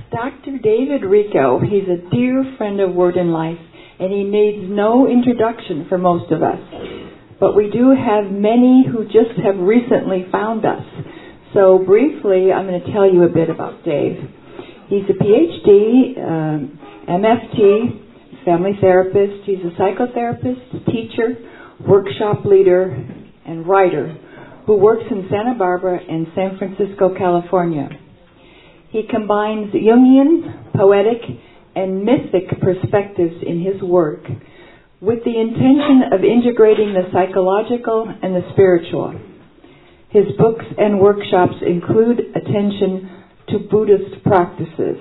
Dr. David Rico. He's a dear friend of Word and Life, and he needs no introduction for most of us. But we do have many who just have recently found us. So briefly, I'm going to tell you a bit about Dave. He's a PhD, MFT, family therapist. He's a psychotherapist, teacher, workshop leader, and writer who works in Santa Barbara and San Francisco, California. He combines Jungian, poetic, and mythic perspectives in his work with the intention of integrating the psychological and the spiritual. His books and workshops include attention to Buddhist practices.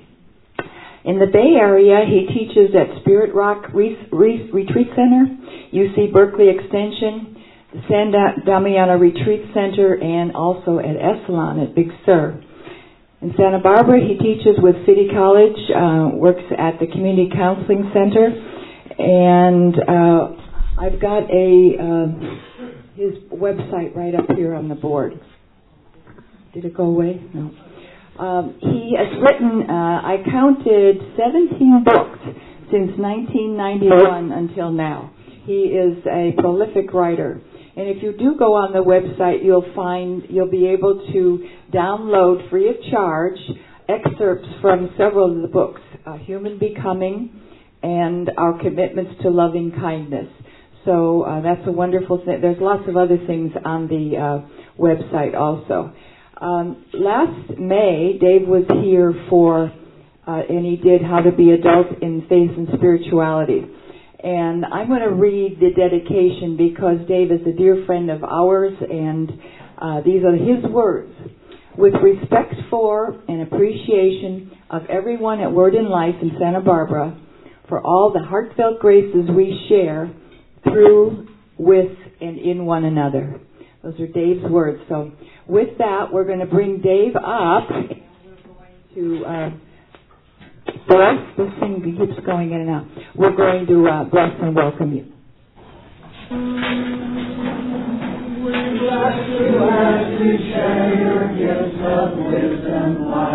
In the Bay Area, he teaches at Spirit Rock Retreat Center, UC Berkeley Extension, the San Damiano Retreat Center, and also at Esalen at Big Sur. In Santa Barbara, he teaches with City College, works at the Community Counseling Center, and I've got his website right up here on the board. Did it go away? No. He has written, I counted 17 books since 1991 until now. He is a prolific writer. And if you do go on the website, you'll be able to download free of charge excerpts from several of the books, Human Becoming and Our Commitments to Loving Kindness. So that's a wonderful thing. There's lots of other things on the website also. Last May, Dave was here and he did How to Be Adult in Faith and Spirituality. And I'm going to read the dedication because Dave is a dear friend of ours, and these are his words. With respect for and appreciation of everyone at Word and Life in Santa Barbara for all the heartfelt graces we share through, with, and in one another. Those are Dave's words. So with that, we're going to bring Dave up. We're going to bless. This thing keeps going in and out. We're going to bless and welcome you. We bless you as we share your gifts of wisdom, life.